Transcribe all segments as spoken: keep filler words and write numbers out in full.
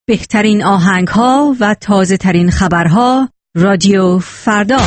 بهترین آهنگ‌ها و تازه‌ترین خبرها رادیو فردا.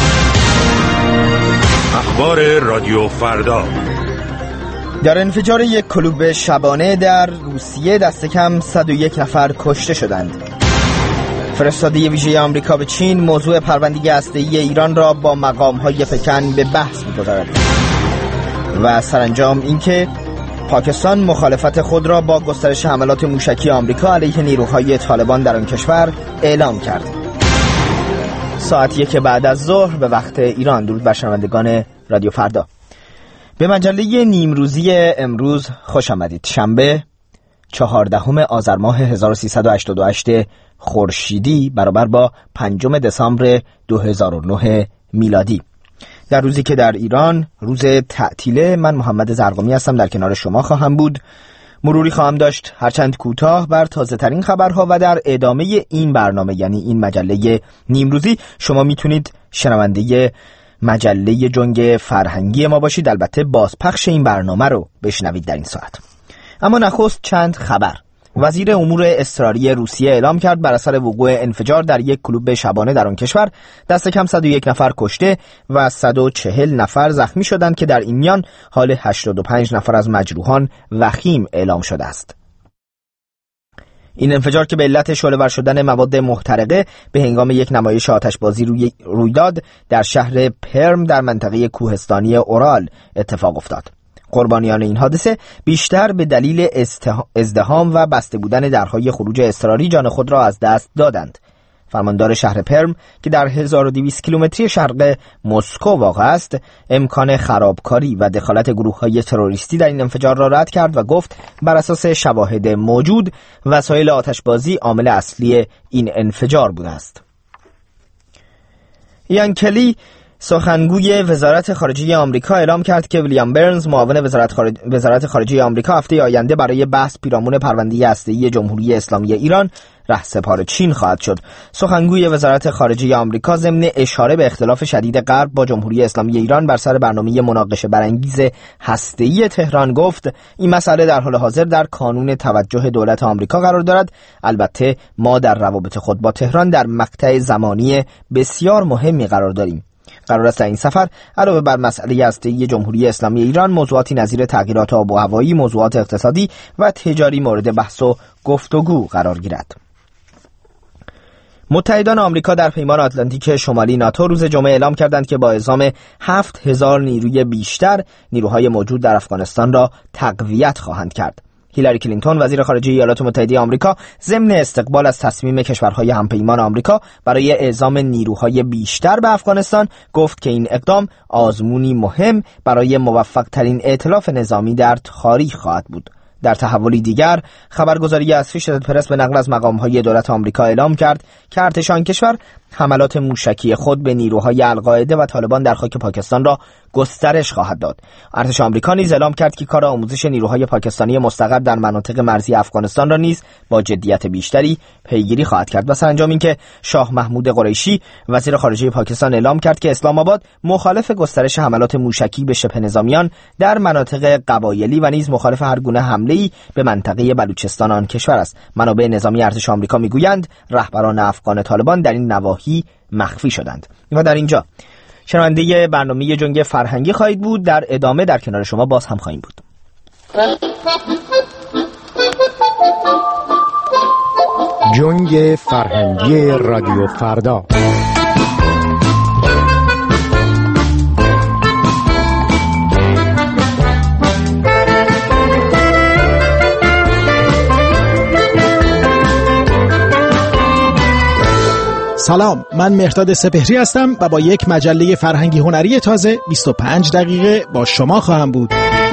اخبار رادیو فردا. در انفجار یک کلوب شبانه در روسیه دست کم صد و یک نفر کشته شدند. فرستاده ویژه آمریکا به چین موضوع پرونده‌ای هسته‌ای ایران را با مقام‌های پکن به بحث می‌گذارد. و سرانجام اینکه پاکستان مخالفت خود را با گسترش حملات موشکی آمریکا علیه نیروهای طالبان در آن کشور اعلام کرد. ساعت یک بعد از ظهر به وقت ایران. درود بر شنوندگان رادیو فردا. به مجله نیمروزی امروز خوش آمدید. شنبه چهاردهم آذر ماه هزار و سیصد و هشتاد و هشت خورشیدی برابر با پنجم دسامبر دو هزار و نه میلادی. در روزی که در ایران روز تعطیله، من محمد زرقامی هستم، در کنار شما خواهم بود. مروری خواهم داشت هرچند کوتاه بر تازه ترین خبرها و در ادامه این برنامه، یعنی این مجله نیمروزی، شما میتونید شنونده مجله جنگ فرهنگی ما باشید. البته بازپخش این برنامه رو بشنوید در این ساعت. اما نخست چند خبر. وزیر امور اضطراری روسیه اعلام کرد بر اثر وقوع انفجار در یک کلوب شبانه در آن کشور دست کم صد و یک نفر کشته و صد و چهل نفر زخمی شدند که در این میان حال هشتاد و پنج نفر از مجروحان وخیم اعلام شده است. این انفجار که به علت شعله‌ور شدن مواد محترقه به هنگام یک نمایش آتشبازی روی روی داد در شهر پرم در منطقه کوهستانی اورال اتفاق افتاد. قربانیان این حادثه بیشتر به دلیل ازدحام و بسته بودن درهای خروج اضطراری جان خود را از دست دادند. فرماندار شهر پرم که در هزار و دویست کیلومتری شرق مسکو واقع است، امکان خرابکاری و دخالت گروه‌های تروریستی در این انفجار را رد کرد و گفت بر اساس شواهد موجود وسایل آتشبازی عامل اصلی این انفجار بوده است. ایان کلی سخنگوی وزارت خارجه آمریکا اعلام کرد که ویلیام برنز معاون وزارت, خارج... وزارت خارجه آمریکا هفته آینده برای بحث پیرامون پرونده هسته‌ای جمهوری اسلامی ایران رهسپار چین خواهد شد. سخنگوی وزارت خارجه آمریکا ضمن اشاره به اختلاف شدید غرب با جمهوری اسلامی ایران بر سر برنامه مناقشه برانگیز هسته‌ای تهران گفت این مسئله در حال حاضر در کانون توجه دولت آمریکا قرار دارد. البته ما در روابط خود با تهران در مقطع زمانی بسیار مهمی قرار داریم. قرار است این سفر علاوه بر مسئله هسته‌ای جمهوری اسلامی ایران موضوعاتی نظیر تغییرات آب و هوایی، موضوعات اقتصادی و تجاری مورد بحث و گفتگو قرار گیرد. متحدان آمریکا در پیمان آتلانتیک شمالی ناتو روز جمعه اعلام کردند که با اعزام هفت هزار نیروی بیشتر نیروهای موجود در افغانستان را تقویت خواهند کرد. هیلاری کلینتون وزیر خارجه ایالات متحده آمریکا ضمن استقبال از تصمیم کشورهای همپیمان آمریکا برای اعزام نیروهای بیشتر به افغانستان گفت که این اقدام آزمونی مهم برای موفق ترین ائتلاف نظامی در تاریخ خواهد بود. در تحولی دیگر، خبرگزاری اسوشییتد پرس به نقل از مقام‌های دولت آمریکا اعلام کرد که ارتش آن کشور حملات موشکی خود به نیروهای القاعده و طالبان در خاک پاکستان را گسترش خواهد داد. ارتش آمریکا نیز اعلام کرد که کار آموزش نیروهای پاکستانی مستقر در مناطق مرزی افغانستان را نیز با جدیت بیشتری پیگیری خواهد کرد. و سرانجام اینکه شاه محمود قریشی وزیر خارجه پاکستان اعلام کرد که اسلام آباد مخالف گسترش حملات موشکی به شبه نظامیان در مناطق قبایلی و نیز مخالف هر گونه حمله‌ای به منطقه بلوچستان آن کشور است. منابع نظامی ارتش آمریکا میگویند رهبران افغان طالبان در این نواحی مخفی شدند. و در اینجا شنونده برنامه جنگ فرهنگی خواهید بود. در ادامه در کنار شما باز هم خواهیم بود. جنگ فرهنگی رادیو فردا. سلام، من مهرداد سپهری هستم و با یک مجله فرهنگی هنری تازه بیست و پنج دقیقه با شما خواهم بود.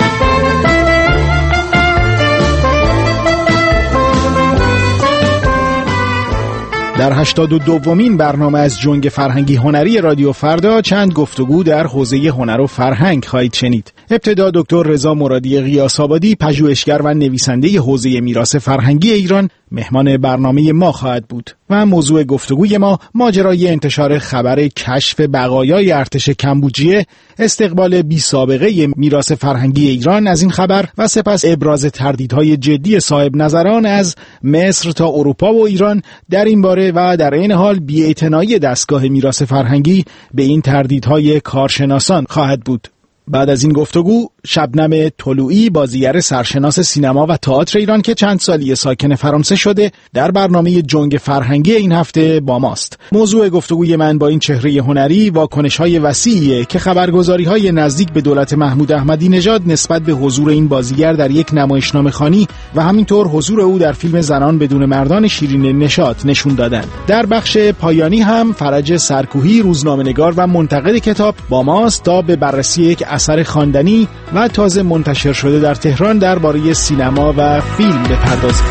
در هشتاد و دومین برنامه از جنگ فرهنگی هنری رادیو فردا چند گفتگو در حوزه هنر و فرهنگ خواهید شنید. ابتدا دکتر رضا مرادی قیاس‌آبادی، پژوهشگر و نویسنده حوزه میراث فرهنگی ایران، مهمان برنامه ما خواهد بود و موضوع گفتگوی ما ماجرای انتشار خبر کشف بقایای ارتش کمبوجیه، استقبال بی سابقه میراث فرهنگی ایران از این خبر و سپس ابراز تردیدهای جدی صاحب نظران از مصر تا اروپا و ایران در این باره و در این حال بی‌اعتنایی دستگاه میراث فرهنگی به این تردیدهای کارشناسان خواهد بود. بعد از این گفتگو شبنم طلوعی، بازیگر سرشناس سینما و تئاتر ایران که چند سالی ساکن فرانسه شده، در برنامه جنگ فرهنگی این هفته با ماست. موضوع گفتگوی من با این چهره هنری واکنش‌های وسیعی که خبرگزاری‌های نزدیک به دولت محمود احمدی نژاد نسبت به حضور این بازیگر در یک نمایشنامه‌خوانی و همینطور حضور او در فیلم زنان بدون مردان شیرین نشاط نشون دادند. در بخش پایانی هم فرج سرکوهی، روزنامه‌نگار و منتقد کتاب با ماست تا به بررسی یک اثر خواندنی و تازه منتشر شده در تهران درباره سینما و فیلم بپردازیم.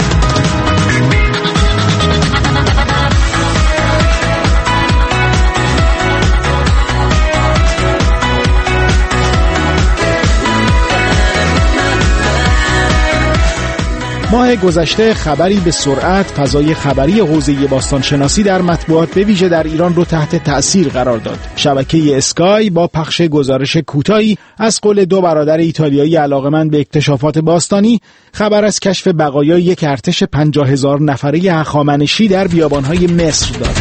ماه گذشته خبری به سرعت فضای خبری حوزه باستانشناسی در مطبوعات به ویژه در ایران رو تحت تأثیر قرار داد. شبکه اسکای با پخش گزارش کوتاهی از قول دو برادر ایتالیایی علاقه‌مند به اکتشافات باستانی خبر از کشف بقایای یک ارتش پنجاه هزار نفره هخامنشی در بیابان‌های مصر داد.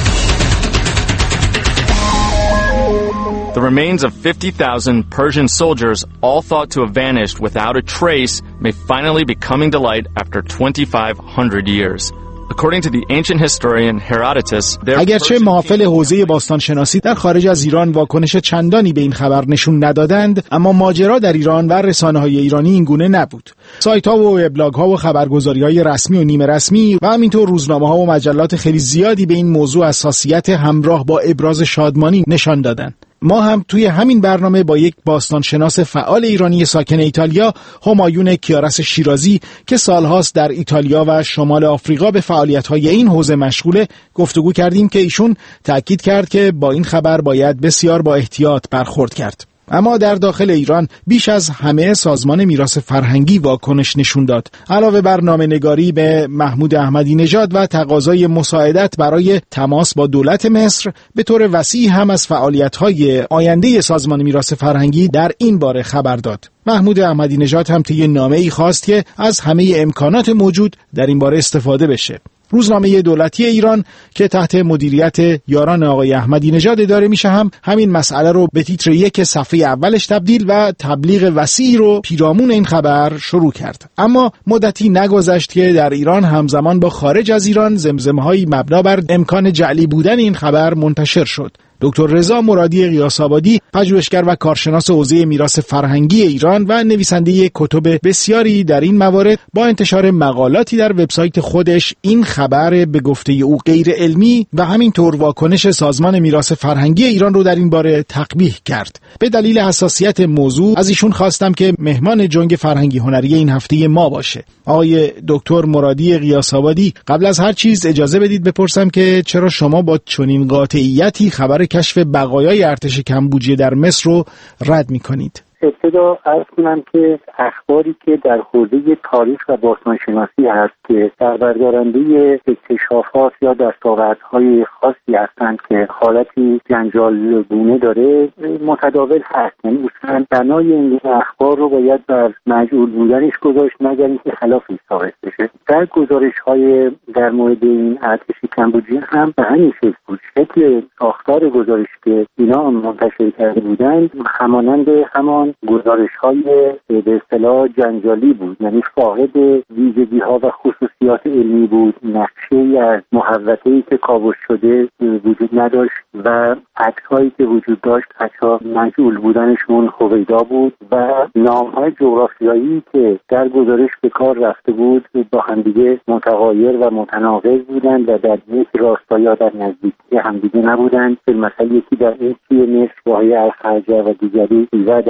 The remains of fifty thousand Persian soldiers, all thought to have vanished without a trace, may finally be coming to light after twenty-five hundred years. According to the ancient historian Herodotus, اگرچه محافل حوزه باستانشناسی در خارج از ایران واکنش چندانی به این خبر نشون ندادند، اما ماجرا در ایران و رسانه‌های ایرانی این گونه نبود. سایت‌ها و ابلاگ‌ها و خبرگزاری‌های رسمی و نیمه رسمی و همینطور روزنامه‌ها و مجلات خیلی زیادی به این موضوع حساسیت همراه با ابراز شادمانی نشان دادند. ما هم توی همین برنامه با یک باستانشناس فعال ایرانی ساکن ایتالیا، همایون کیارس شیرازی که سالهاست در ایتالیا و شمال آفریقا به فعالیت‌های این حوزه مشغوله، گفتگو کردیم که ایشون تأکید کرد که با این خبر باید بسیار با احتیاط برخورد کرد. اما در داخل ایران بیش از همه سازمان میراث فرهنگی واکنش نشون داد. علاوه بر نامه‌نگاری به محمود احمدی نژاد و تقاضای مساعدت برای تماس با دولت مصر، به طور وسیع هم از فعالیت‌های آینده سازمان میراث فرهنگی در این باره خبر داد. محمود احمدی نژاد هم طی نامه‌ای خواست که از همه امکانات موجود در این باره استفاده بشه. روزنامه دولتی ایران که تحت مدیریت یاران آقای احمدی نژاد اداره میشه هم همین مسئله رو به تیتر یک صفحه اولش تبدیل و تبلیغ وسیعی رو پیرامون این خبر شروع کرد. اما مدتی نگذشت که در ایران همزمان با خارج از ایران زمزمه‌هایی مبنا بر امکان جعلی بودن این خبر منتشر شد. دکتر رضا مرادی قیاس‌آبادی، پژوهشگر و کارشناس حوزه میراث فرهنگی ایران و نویسنده کتب بسیاری در این موارد، با انتشار مقالاتی در وبسایت خودش این خبر به گفته او غیر علمی و همینطور واکنش سازمان میراث فرهنگی ایران رو در این باره تقبیح کرد. به دلیل حساسیت موضوع از ایشون خواستم که مهمان جنگ فرهنگی هنری این هفته ما باشه. آقای دکتر مرادی قیاس‌آبادی، قبل از هر چیز اجازه بدید بپرسم که چرا شما با چنین قاطعیتی خبر کشف بقایای ارتش کمبوجیه در مصر رو رد می‌کنید؟ ابتدا عرض کنم که اخباری که در حوزه تاریخ و باستانشناسی هست که سربردارنده اکتشافات یا دستاوردهای خاصی هستند که حالتی جنجالگونه داره متداول هست. یعنی اصلا بنای این اخبار رو باید بر مجهول بودنش گذاشت مگر اینکه خلافی ثابت بشه. در گزارش‌های در مورد این ارتش کمبوجیه هم به همین شکل بود. شکل ساختار گزارش که اینا منتشر کرده بودند همانند همان گزارش‌های به اصطلاح جنجالی بود، یعنی فاقد ویژگی‌ها و خصوصیات علمی بود. نقشه‌ای از محوطه‌ای که کاوش شده وجود نداشت و عکس‌هایی که وجود داشت عکس‌ها مجهول بودنشون هویدا بود و نام‌های جغرافیایی که در گزارش به کار رفته بود با همدیگه متغایر و متناقض بودند و در یک راستا یا در نزدیکی همدیگه نبودند. مثلا یکی در این سوی مصر واحه الخرجه و دیگری و در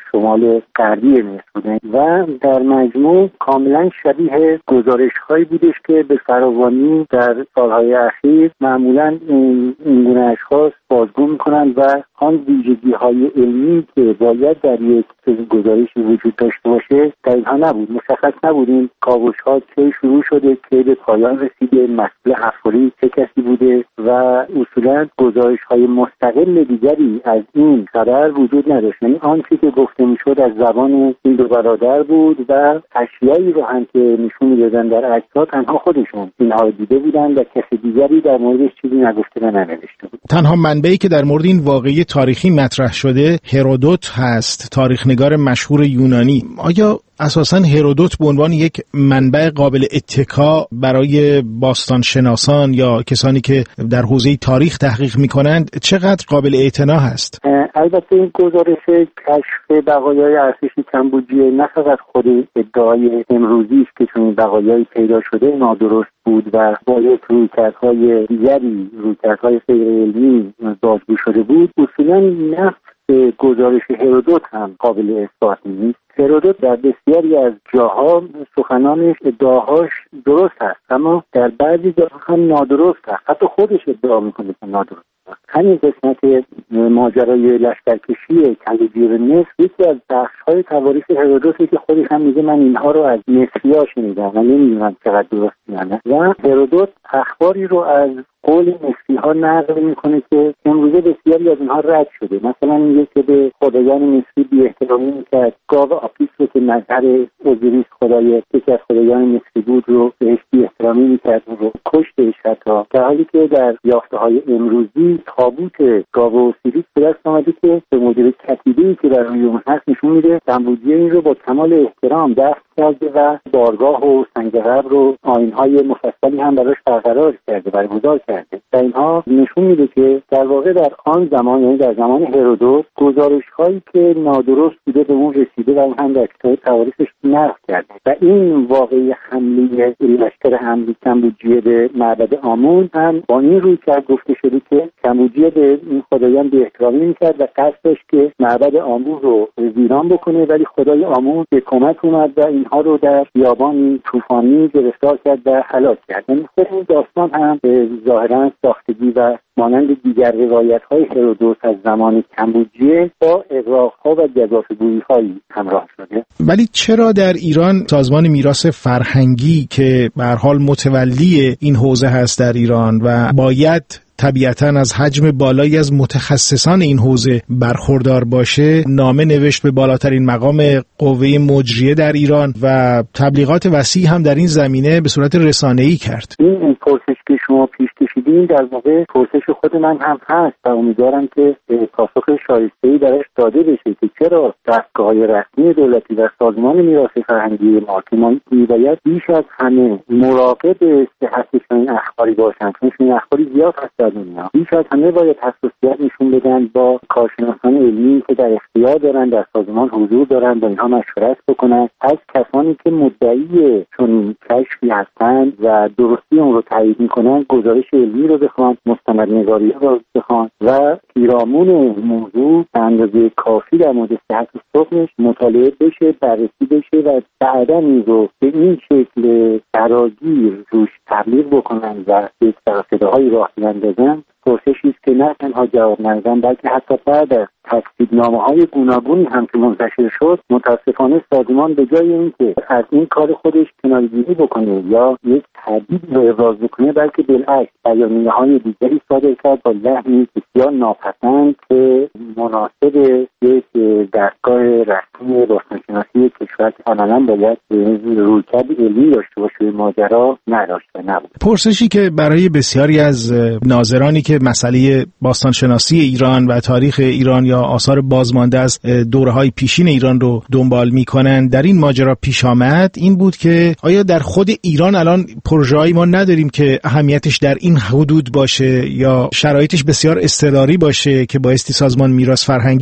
شمال غربی مصر بوده و در مجموع کاملا شبیه گزارش‌هایی بودش که به فراوانی در سالهای اخیر معمولاً این گونه اشخاص بازگو می‌کنند و آن ویژگی‌های علمی که باید در یک گزارش وجود داشته باشه در اینها نبود. مشخص نبود این کاوش‌ها چه شروع شده که به پایان رسیده، مسئول حفاری چه کسی بوده و اصولاً گزارش‌های مستقل دیگری از این خبر وجود نداشت. یعنی آنچه که گفته می‌شد از زبان این دو برادر بود و اشیایی رو هم که نشون می‌دادن در عکس‌ها تنها خودشون اینها دیده بودن و کسی دیگری در موردش چیزی نگفته و ننوشته بود. تنها منبعی که در مورد این واقعه تاریخی مطرح شده هرودوت هست، تاریخنگار مشهور یونانی. آیا اساساً هرودوت به عنوان یک منبع قابل اتکا برای باستانشناسان یا کسانی که در حوزه تاریخ تحقیق می‌کنند چقدر قابل اعتنا هست؟ البته این گزارش کشف بقایای ارتش کمبوجیه نه فقط خود ادعای امروزی است که چون بقایایی پیدا شده نادرست بود و با یک رویکردهای دیگری، رویکردهای غیر علمی بازگو شده بود، اصولاً نفس گزارش هرودوت هم قابل اثبات نیست. هرودوت در بسیاری از جاها سخنانش، ادعاهاش درست هست اما در بعضی جاها هم نادرست هست. حتی خودش ادعا میکنه که نادرست هست. همین قسمت ماجرای لشکرکشی کمبوجیه به مصر یکی از بخش‌های تواریخ هرودوته که خودش هم میگه من اینها رو از مصری‌ها شنیدم و نمیدونم چقدر درست میانه و هرودوت اخباری رو از قول مصری‌ها نقل میکنه که امروزه بسیاری از اینها رد شده. مثلا میگه که به خدایان مصری بی احترامی میکرد، گاو آپیس رو که مظهر اوزیریس خدای یکی از خدایان مصری بود رو بهش بی احترامی میکرد و رو کشتش حتی، در حالی که در یافته‌های امروزی تابوت گاو اوزیریس به دست آمده که به مدیر کتیبه‌ای که در روی اون هست نشون میده کمبوجیه این رو با کمال احترام دفن کرده و بارگاه و سنگ قبر رو آیین‌های مفصلی هم براش برقرار کرده، برگزار کرده. و اینها نشون میده که در واقع در آن زمان، یعنی در زمان هرودوت، گزارش‌هایی که نادرست بوده به اون رسیده و اون هم در کتاب تواریخش نقل کرده و این واقعی حمله لشکر حمله کمبوجیه به معبد آمون هم با این رویکرد گفته شده که کمبوجیه به این خدایان بی احترامی میکرد و قصد داشت که معبد آمون رو ویران بکنه، ولی خدای آمون به کمک اومد و اینها رو در بیابانی طوفانی گرفتار کرد و هلاک کرد. یعنی خود این داستان هم به ظاهراً ساختگی و مانند دیگر روایت‌های هرودوت از زمان کمبوجیه با اغراق‌ها و گزافه‌گویی‌هایی همراه شده. ولی چرا در ایران سازمان میراث فرهنگی که به هر حال متولی این حوزه هست در ایران و باید طبیعتاً از حجم بالایی از متخصصان این حوزه برخوردار باشه، نامه نوشت به بالاترین مقام قوه مجریه در ایران و تبلیغات وسیع هم در این زمینه به صورت رسانه‌ای کرد؟ این پرسش که شما پیش کشیدین در واقع پرسش خود من هم هست و امیدوارم که پاسخ شایسته‌ای درش داده بشه که چرا دستگاه‌های رسمی دولتی و سازمان میراث فرهنگی ما که ما باید بیش از همه مراقب صحت این اخباری باشند، چون این اخباری زیاد هست دنیا. بیش از همه باید حساسیت نشون بدن با کارشناسان علمی که در اختیار دارن، در سازمان حضور دارن، با اینها مشورت بکنن، از کسانی که مدعی چون کشفی هستند و درستی اون رو تایید میکنن گزارش علمی رو بخوان، مستندنگاری رو بخوان و پیرامون موضوع به اندازه کافی در مورد صحت صحبتش مطالعه بشه، بررسی بشه و بعدا این رو به این شکل فراگیر روش تبلیغ بکنن و یک صداهای راه بیندازن. پرسشی است که نه تنها جواب ندادن بلکه حتی بعد از تصدیقنامه‌های گوناگونی هم که منتشر شد متاسفانه سازمان به جای اینکه از این کار خودش کناره‌گیری بکنه یا یک تردید رو ابراز بکنه بلکه بالعکس بیانیه‌های دیگری صادر کرد با لحنی بسیار ناپسند که مناسب یک دستگاه رسمی باستانشناسی کشور که عملاً باید رویکرد علمی داشته باشه به ماجرا نداشت و نبود. پرسشی که برای بسیاری از ناظرانی که مسئله باستانشناسی ایران و تاریخ ایران یا آثار بازمانده از دوره‌های پیشین ایران رو دنبال می‌کنن در این ماجرا پیش آمد این بود که آیا در خود ایران الان پروژه‌ای ما نداریم که اهمیتش در این حدود باشه یا شرایطش بسیار اضطراری باشه که بایستی سازمان میراث فرهنگی روی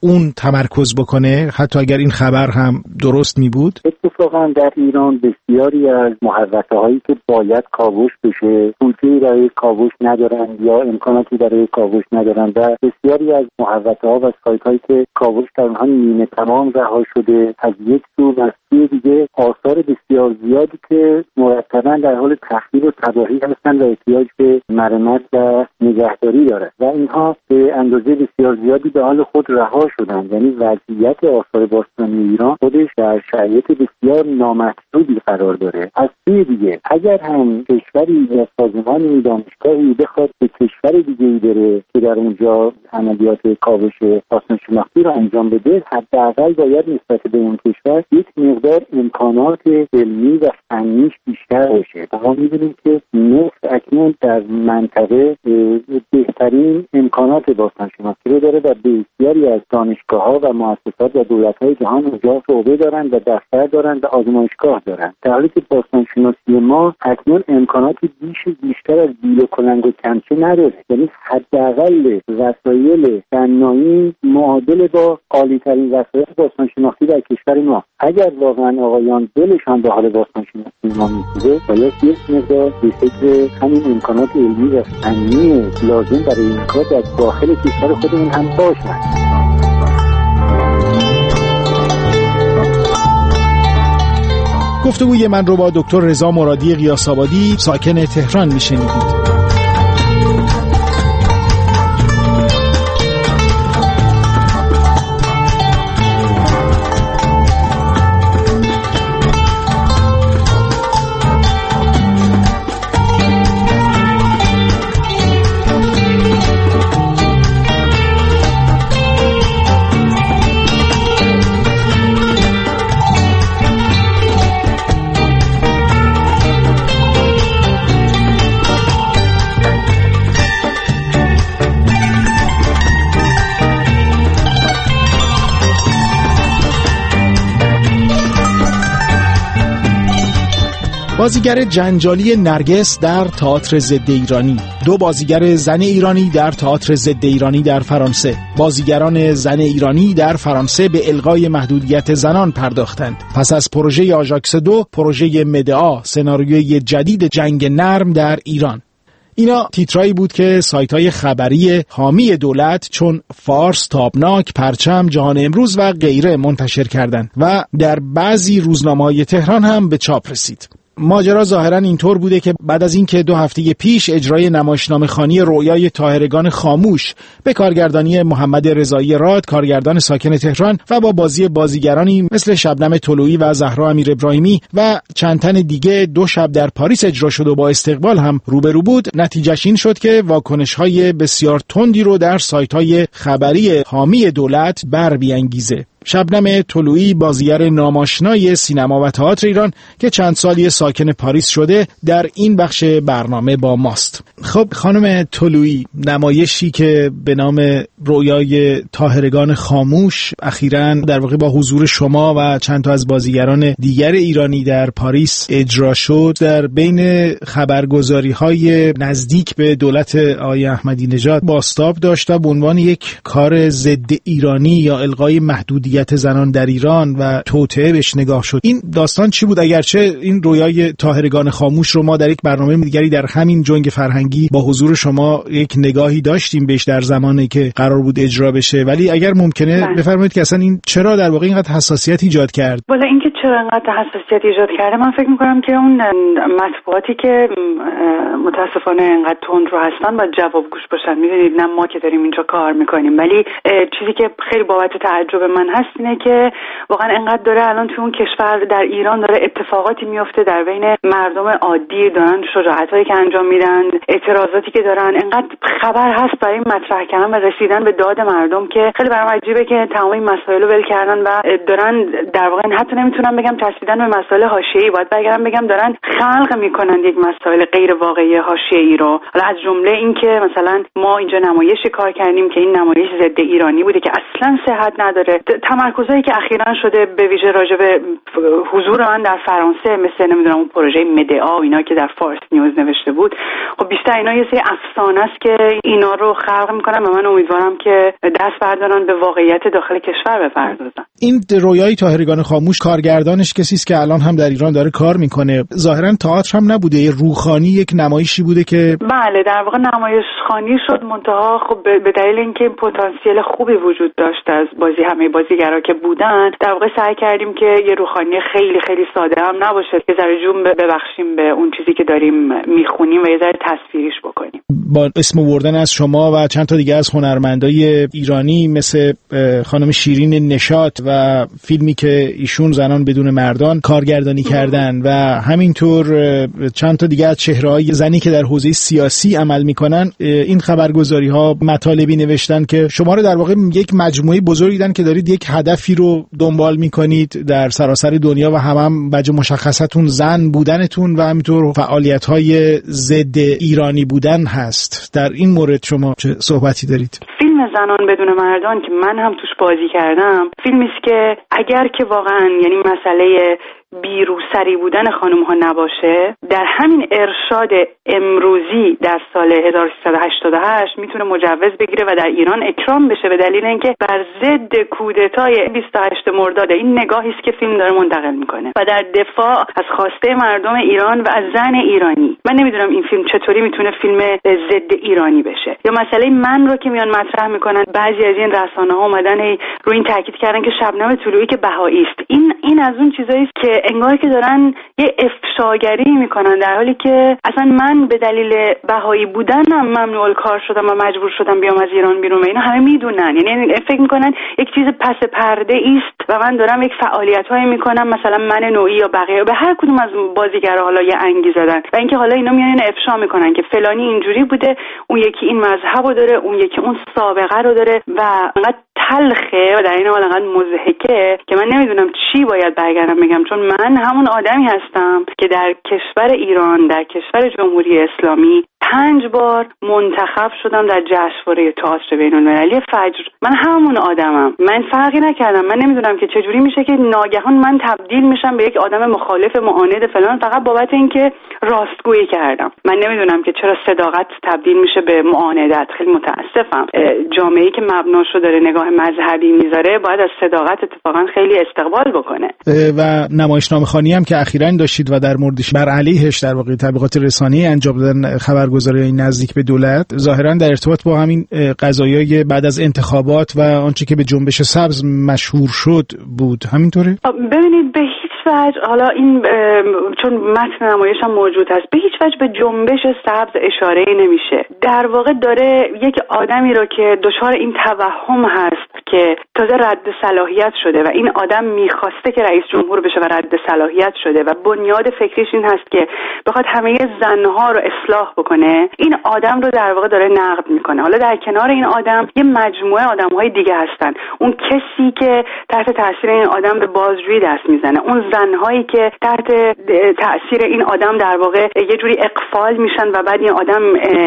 اون تمرکز بکنه حتی اگر این خبر هم درست می بود؟ اتفاقا در ایران بسیاری از محوطه هایی که باید کاوش بشه بودجه‌ای برای کاوش ندارن یا امکاناتی برای کاوش ندارن و بسیاری از محوطه ها و سایت هایی که کاوش در اونها نیمه تمام رها شده از یک سو و سوی دیگه آثار بسیار زیادی که مرتبا در حال تخریب و تباهی هستن و احتیاج به مرمت و نگهداری داره و اینها به اندازه بسیار زیادی به حال خود رها شدن. یعنی وضعیت آثار باستانی ایران خودش در شرایط بسیار نامحدودی قرار داره. از سوی دیگه اگر هم کشوری یا سازمانی دانشگاهی بخواد به کشور دیگه‌ای بره که در اونجا عملیات کاوش باستان شناختی رو انجام بده حداقل باید نسبت به اون کشور یک مقدار امکانات علمی و فنیش بیشتر باشه. ما می‌بینیم که نفت اکنون در منطقه بهترین امکانات باستان شناختی رو داره و بسیاری از دانشگاه‌ها و مؤسسات و دولت‌های جهان اونجا شعبه دارن و دفتر دارن و آزمایشگاه دارن، در حالی که باستان شناسی ما اکنون امکاناتی بیش بیشتر از بیل و کلنگ و کمچه نداره. یعنی حداقل وسایل صنایعی معادل با عالی‌ترین وسایل باستان شناختی در کشور ما. اگر واقعا آقایان دلشان به حال باستان شناسی ما می‌سوزه باید یک مقدار به فکر همین امکانات علمی و فنی لازم برای این کار در داخل کشور خودمون هم باشن. گفتگوی من رو با دکتر رضا مرادی قیاس‌آبادی ساکن تهران میشنیدید. بازیگر جنجالی نرگس در تئاتر ضد ایرانی، دو بازیگر زن ایرانی در تئاتر ضد ایرانی در فرانسه. بازیگران زن ایرانی در فرانسه به الغای محدودیت زنان پرداختند. پس از پروژه آژاکس دو، پروژه مدعا، سناریوی جدید جنگ نرم در ایران. اینا تیترایی بود که سایت‌های خبری حامی دولت چون فارس، تابناک، پرچم، جهان امروز و غیره منتشر کردند و در بعضی روزنامه‌های تهران هم به چاپ رسید. ماجرا ظاهرا اینطور بوده که بعد از اینکه دو هفته پیش اجرای نمایشنامه‌خوانی رویای طاهرگان خاموش به کارگردانی محمد رضایی راد، کارگردان ساکن تهران، و با بازی بازیگرانی مثل شبنم طلویی و زهرا امیر ابراهیمی و چند تن دیگه دو شب در پاریس اجرا شد و با استقبال هم روبرو بود، نتیجهش این شد که واکنش‌های بسیار تندی رو در سایت‌های خبری حامی دولت بر بیانگیزه. شبنم طلویی، بازیگر ناماشنای سینما و تئاتر ایران که چند سالی ساکن پاریس شده، در این بخش برنامه با ماست. خب خانم طلویی، نمایشی که به نام رویای طاهرگان خاموش اخیراً در واقع با حضور شما و چند تا از بازیگران دیگر ایرانی در پاریس اجرا شد، در بین خبرگزاری‌های نزدیک به دولت آقای احمدی نژاد بازتاب داشت و به عنوان یک کار ضد ایرانی یا الغای محدودیت زنان در ایران و توطئه بهش نگاه شد. این داستان چی بود؟ اگرچه این رویای طاهرگان خاموش رو ما در یک برنامه دیگری در همین جنگ فرهنگی با حضور شما یک نگاهی داشتیم بهش در زمانی که قرار بود اجرا بشه، ولی اگر ممکنه بفرمایید که اصلا این چرا در واقع اینقدر حساسیت ایجاد کرد؟ والا اینکه چرا اینقدر حساسیت ایجاد کرده، من فکر می‌کنم که اون مطبوعاتی که متاسفانه اینقدر تند رو هستن و جوابگوش باشن. می‌دونید نه ما که داریم اینجا کار می‌کنیم، ولی چیزی که خیلی بابت تعجب من هست اینه که واقعا انقدر داره الان تو اون کشور در ایران داره اتفاقاتی میفته در بین مردم عادی، دارن شجاعتایی که انجام میدن، اعتراضاتی که دارن، انقدر خبر هست برای مطرح کردن و رسیدن به داد مردم که خیلی برام عجیبه که تمام این مسائل رو ول کردن و دارن در واقع حتی نمیتونن بگم چسبیدن به مسائل حاشیه‌ای، باید برگردم بگم دارن خلق میکنن یک مسائل غیر واقعی حاشیه‌ای رو. حالا از جمله این که مثلا ما اینجا نمایشی کار کردیم که این نمایش ضد ایرانی بوده که اصلا صحت نداره. تمرکزایی که اخیراً شده به ویژه راجع به حضور من در فرانسه، مثل نمیدونم اون پروژه مدعا و اینا که در فارس نیوز نوشته بود، خب بیشتر اینا یه سری افسانه است که اینا رو خلق میکنن و من امیدوارم که دست بردارن به واقعیت داخل کشور بپردازن. این رویای طاهرگان خاموش کارگردانش کسی است که الان هم در ایران داره کار میکنه. ظاهرا تئاتر هم نبوده، یه روخانی، یک نمایشی بوده که بله در واقع نمایش خانی شد، منتها خب به دلیل اینکه پتانسیل خوبی وجود داشت از بازی همه بازیگرا که بودن، در واقع سعی کردیم که یه روخانی خیلی خیلی ساده هم نباشه، یه ذره جون ببخشیم به اون چیزی که داریم میخونیم و یه ذره تصویریش بکنیم. با اسم آوردن از شما و چند تا دیگه از هنرمندای ایرانی مثل خانم شیرین نشاط و فیلمی که ایشون زنان بدون مردان کارگردانی کردن و همینطور چند تا دیگه از چهره‌های زنی که در حوزه سیاسی عمل میکنن، این خبرگزاری ها مطالبی نوشتن که شما رو در واقع یک مجموعه بزرگی دیدن که دارید یک هدفی رو دنبال میکنید در سراسر دنیا و هم هم بجا مشخصتون زن بودنتون و همینطور فعالیت‌های ضد ایرانی بودن هست. در این مورد شما چه صحبتی دارید؟ فیلم زنان بدون مردان که من هم توش بازی کردم، فیلمی است که اگر که واقعا یعنی مسئله بیروسری بودن خانم ها نباشه، در همین ارشاد امروزی در سال هزار و سیصد و هشتاد و هشت میتونه مجوز بگیره و در ایران اکرام بشه، به دلیل اینکه بر ضد کودتای بیست و هشتم مرداد این نگاهی است که فیلم داره منتقل میکنه و در دفاع از خواسته مردم ایران و از زن ایرانی. من نمیدونم این فیلم چطوری میتونه فیلم ضد ایرانی بشه. یا مسئله من رو که میان مطرح میکنن، بعضی از این رسانه‌ها اومدن روی این تاکید کردن که شبنم طلوعی که بهایی است. این این از اون چیزایی است که انگار که دارن یه افشاگری میکنن، در حالی که اصلا من به دلیل بهایی بودنم ممنوع الکار شدم و مجبور شدم بیام از ایران بیرون. اینا همه میدونن، یعنی فکر میکنن یک چیز پس پرده است و من دارم یک فعالیتایی میکنم، مثلا من نوعی یا بقیه به هر کدوم از بازیگرا حالا یه انگیزه دادن و اینکه حالا اینا میان افشا میکنن که فلانی اینجوری بوده، اون یکی این مذهبو داره، اون یکی اون سابقه رو داره و انقدر تلخه و در این حال انقدر مضحکه که من نمیدونم چی باید برگردم بگم، چون من همون آدمی هستم که در کشور ایران، در کشور جمهوری اسلامی پنج بار منتخب شدم در جشنواره تئاتر بین‌المللی فجر. من همون آدمم، من فرقی نکردم. من نمیدونم که چجوری میشه که ناگهان من تبدیل میشم به یک آدم مخالف، معاند فلان، فقط بابت اینکه راستگویی کردم. من نمیدونم که چرا صداقت تبدیل میشه به معاندت. خیلی متاسفم. جامعه‌ای که مبناشو داره نگاه مذهبی میذاره باید از صداقت اتفاقا خیلی استقبال بکنه. و نمایشنامه‌خوانی هم که اخیراً داشتید و در موردش بر علیهش در واقع تبلیغات رسانه‌ای انجام دادن خبرگزاری نزدیک به دولت، ظاهراً در ارتباط با همین قضایای بعد از انتخابات و آنچه که به جنبش سبز مشهور شد بود، همینطوره؟ ببینید به هیچ وجه، حالا این چون متن نمایش هم موجود هست، به هیچ وجه به جنبش سبز اشاره نمیشه. در واقع داره یک آدمی رو که دچار این توهم هست که تازه رد صلاحیت شده و این آدم میخواسته که رئیس جمهور بشه و رد صلاحیت شده و بنیاد فکریش این هست که بخواد همه زنها رو اصلاح بکنه، این آدم رو در واقع داره نقد میکنه. حالا در کنار این آدم یه مجموعه آدم‌های دیگه هستن. اون کسی که تحت تاثیر این آدم به بازجویی دست میزنه، اون زنهایی که تحت تاثیر این آدم در واقع یه جوری اقفال میشن و بعد این آدم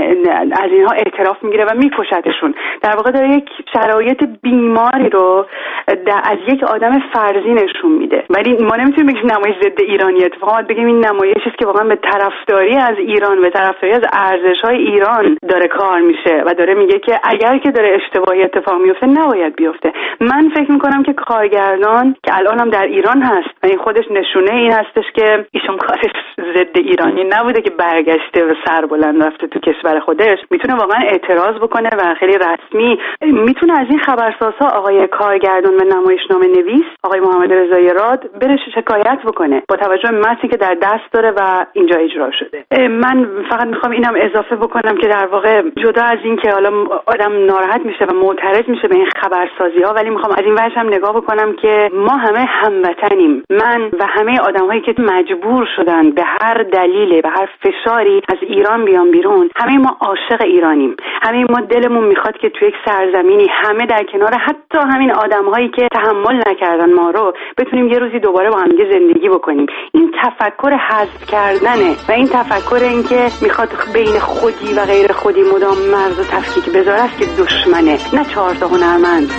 از اینها اعتراف میگیره و میکشتشون. در واقع داره یک شرایط بیماری رو از یک آدم فرضی نشون میده. ولی ما نمیتونیم بگیم نمایش ضد ایرانی، اتفاقا بگیم این نمایشی است که واقعا به طرفداری از ایران، به طرفداری از ارزش‌های ایران داره کار میشه و داره میگه که اگر که داره اشتباهی اتفاق میفته نباید بیفته. من فکر میکنم که کارگردان که الان هم در ایران هست و این خودش نشونه این هستش که ایشون کارش ضد ایرانی نبوده که برگشته و سر بلند رفته تو کشور خودش، میتونه واقعا اعتراض بکنه و خیلی رسمی میتونه از این خبرسازها آقای کارگردان و نمایشنامه نویس آقای محمد رضایی راد بره شکایت بکنه با توجه به متنی که در دست داره و اینجا اجرا شده. من فقط میخوام اینم اضافه بکنم که در واقع جدا از این که حالا آدم ناراحت میشه و معترض میشه به این خبرسازی ها، ولی میخوام از این وجه هم نگاه بکنم که ما همه هموطنیم. من و همه آدم‌هایی که مجبور شدن به هر دلیلی، به هر فشاری از ایران بیان بیرون، همه ما عاشق ایرانیم. همه ما دلمون میخواد که توی یک سرزمینی همه در کنار حتی همین آدم‌هایی که تحمل نکردن ما رو بتونیم یه روزی دوباره با هم دیگه زندگی بکنیم. این تفکر حذف کردنه و این تفکر این که میخواد بین خودی و غیر خودی مدام مرز و تفکیک بذاره است که دشمنه، نه چهار تا هنرمند.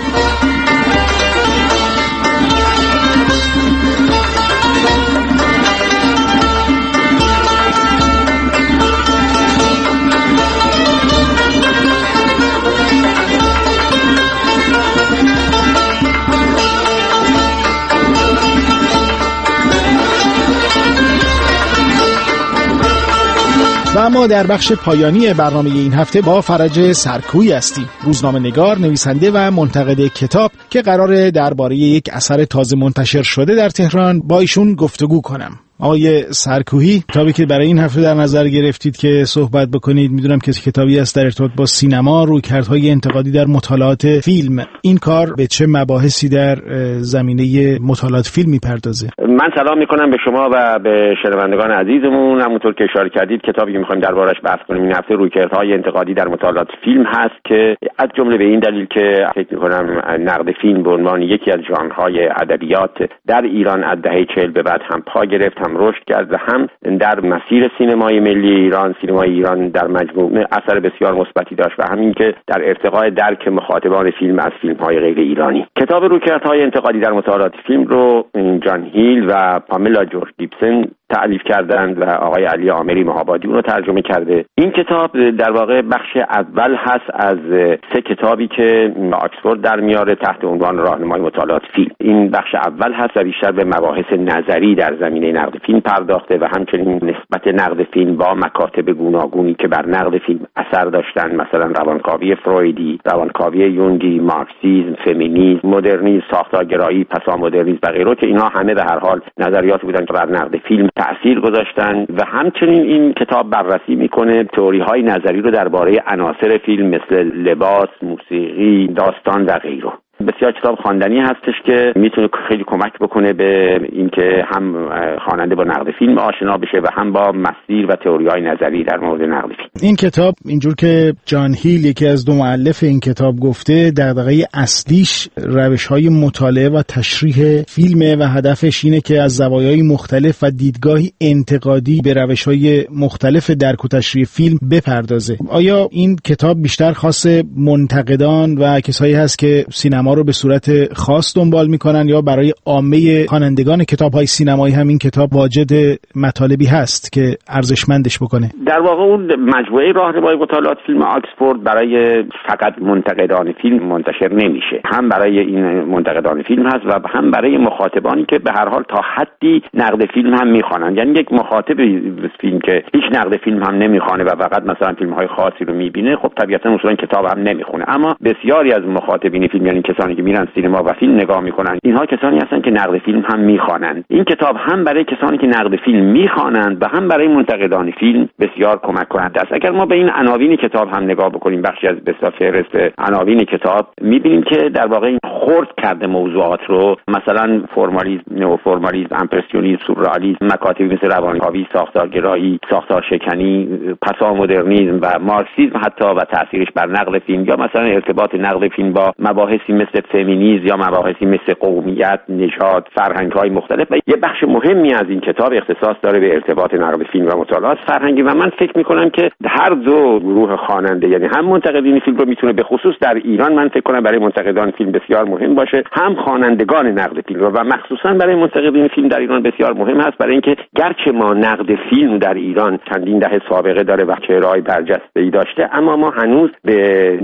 و اما در بخش پایانی برنامه این هفته با فرج سرکویی هستیم، روزنامه نگار، نویسنده و منتقد کتاب که قراره درباره یک اثر تازه منتشر شده در تهران با ایشون گفتگو کنم. آقای سرکویی، کتابی که برای این هفته در نظر گرفتید که صحبت بکنید، میدونم که کتابی است در ارتباط با سینما، رویکردهای انتقادی در مطالعات فیلم. این کار به چه مباحثی در زمینه مطالعات فیلم میپردازه؟ من سلام میکنم به شما و به شنوندگان عزیزمون. همونطور که اشاره کردید کتابی که میخوایم دربارش بحث کنیم این هفته رویکردهای انتقادی در مطالعات فیلم هست که از جمله به این دلیل که فکر میکنم نقد فیلم به عنوان یکی از ژانرهای ادبیات در ایران از دهه چهل به بعد هم پا گرفت، هم رشد کرد و هم در مسیر سینمای ملی ایران، سینمای ایران در مجموع اثر بسیار مثبتی داشت و همین که در ارتقاء درک مخاطبان فیلم از فیلم‌های غیر ایرانی. کتاب رویکردهای انتقادی در مطالعات فیلم رو جان هیل و پاملا جورج گیبسن تألیف کردند و آقای علی آمری مهابادی اون رو ترجمه کرده. این کتاب در واقع بخش اول هست از سه کتابی که آکسفورد در میاره تحت عنوان راهنمای مطالعات فیلم. این بخش اول هست و بیشتر به مباحث نظری در زمینه نقد فیلم پرداخته و همچنین نسبت نقد فیلم با مکاتب گوناگونی که بر نقد فیلم اثر داشتن، مثلا روانکاوی فرویدی، روانکاوی یونگی، مارکسیسم، فمینیسم، مدرنیسم، ساختارگرایی، پسامدرنیسم و غیره که اینها همه به هر حال نظریاتی بودن که بر نقد فیلم تأثیر گذاشتن و همچنین این کتاب بررسی میکنه تئوری‌های نظری رو درباره عناصر فیلم مثل لباس، موسیقی، داستان و غیره. بسیار کتاب خواندنی هستش که میتونه خیلی کمک بکنه به اینکه هم خواننده با نقد فیلم آشنا بشه و هم با مسیر و تئوری‌های نظری در مورد نقد فیلم. این کتاب اینجور که جان هیل یکی از دو مؤلف این کتاب گفته، دغدغه اصلیش روش‌های مطالعه و تشریح فیلمه و هدفش اینه که از زوایای مختلف و دیدگاهی انتقادی به روش‌های مختلف درک و تشریح فیلم بپردازه. آیا این کتاب بیشتر خاص منتقدان و کسایی هست که سینما رو به صورت خاص دنبال میکنن یا برای عامه خوانندگان کتاب‌های سینمایی هم این کتاب واجد مطالبی هست که ارزشمندش بکنه؟ در واقع اون مجموعه راهنمای مطالعات فیلم آکسفورد برای فقط منتقدان فیلم منتشر نمیشه، هم برای این منتقدان فیلم هست و هم برای مخاطبانی که به هر حال تا حدی نقد فیلم هم میخوانند. یعنی یک مخاطب فیلم که هیچ نقد فیلم هم نمیخوانه و فقط مثلا فیلم‌های خاصی رو میبینه، خب طبیعتاً اصولاً کتاب هم نمیخونه. اما بسیاری از مخاطبین فیلم، یعنی کسانی که میرن سینما و فیلم نگاه میکنن، اینها کسانی هستن که نقد فیلم هم میخوانند. این کتاب هم برای کسانی که نقد فیلم میخوانند و هم برای منتقدان فیلم بسیار کمک کننده است. اگر ما به این عناوین کتاب هم نگاه بکنیم، بخشی از بسیار فهرست عناوین کتاب، میبینیم که در واقع این خرد کرده موضوعات رو، مثلا فرمالیسم، نئوفرمالیسم، امپرسیونیسم، سورئالیسم، مکاتبی مثل روانکاوی، ساختارگرایی، ساختارشکنی، پسامدرنیسم و مارکسیسم حتی و تاثیرش بر نقد فیلم، یا مثلا ارتباط نقد فیلم با مباحثی مثل فمینیسم یا مباحثی مثل قومیت، نژاد، فرهنگ‌های مختلف. و یه بخش مهمی از این کتاب اختصاص داره به ارتباط نقد فیلم و مطالعات فرهنگی و من فکر می‌کنم که هر دو گروه خواننده، یعنی هم منتقدین فیلم رو میتونه به خصوص در ایران من فکر کنم برای منتقدان فیلم بسیار مهم باشه، هم خوانندگان نقد فیلم رو و مخصوصا برای منتقدین فیلم در ایران بسیار مهم هست، برای اینکه گرچه ما نقد فیلم در ایران چندین دهه سابقه داره و چهره‌های برجسته‌ای داشته، اما ما هنوز به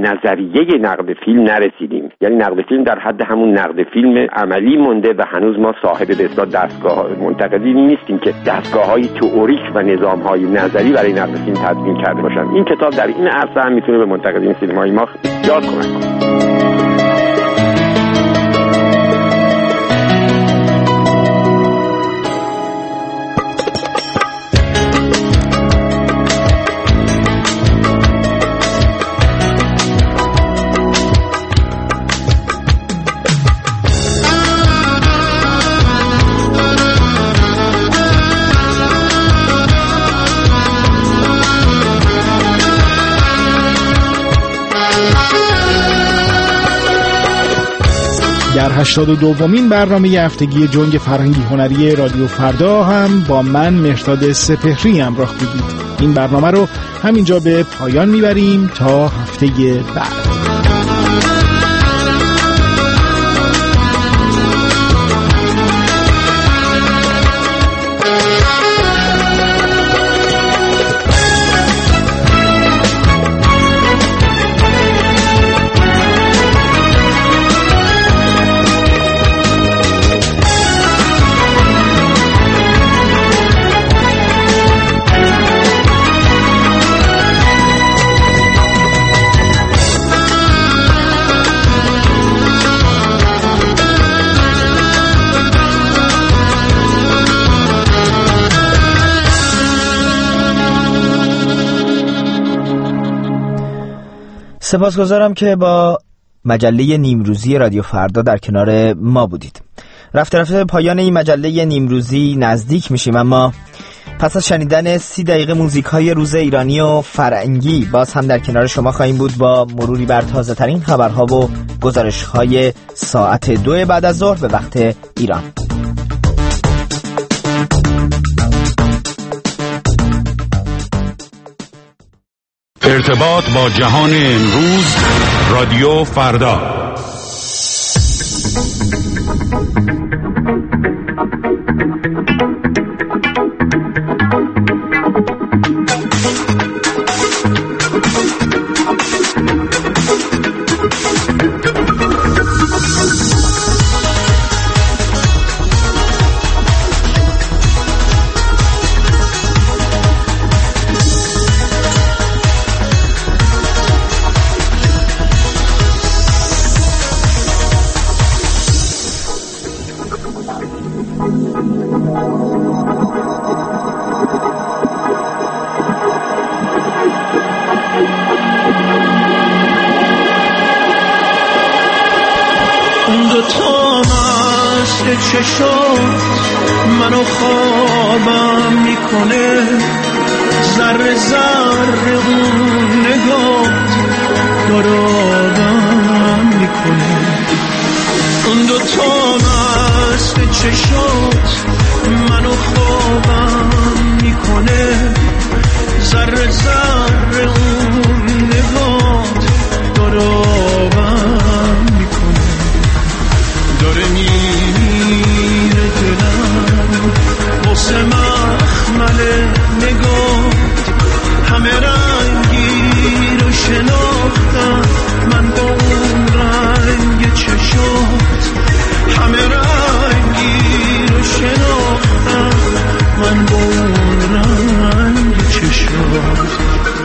نظریه نقد فیلم نرسیدیم. یعنی نقد فیلم در حد همون نقد فیلم عملی مونده و هنوز ما صاحب به اصطلاح دستگاه منتقدینی نیستیم که دستگاه‌های تئوریک و نظام‌های نظری برای نقد فیلم تدوین کرده باشن. این کتاب در این عرصه هم میتونه به منتقدین سینمایی ما بسیار کمک کنه. در هشتاد و دومین برنامه هفتگی جنگ فرهنگی هنری رادیو فردا هم با من مهرداد سپهری همراه بودید. این برنامه رو همینجا به پایان میبریم تا هفته بعد. سپاسگزارم که با مجله نیمروزی رادیو فردا در کنار ما بودید. رفته رفته پایان این مجله نیمروزی نزدیک میشیم، اما پس از شنیدن سی دقیقه موزیک های روز ایرانی و فرنگی باز هم در کنار شما خواهیم بود با مروری بر تازه ترین خبرها و گزارش های ساعت دو بعد از ظهر به وقت ایران. ارتباط با جهان امروز، رادیو فردا. منو خوابم میکنه، ذره ذره اون نگات دارابم میکنه. اون دو تا مست چشات منو خوابم میکنه، ذره ذره اون نگات دارابم میکنه. داره میره دلم واسه مخمل نگات، همه رنگی رو شناختم من با اون رنگ چشات، همه رنگی رو شناختم من با اون رنگ چشات.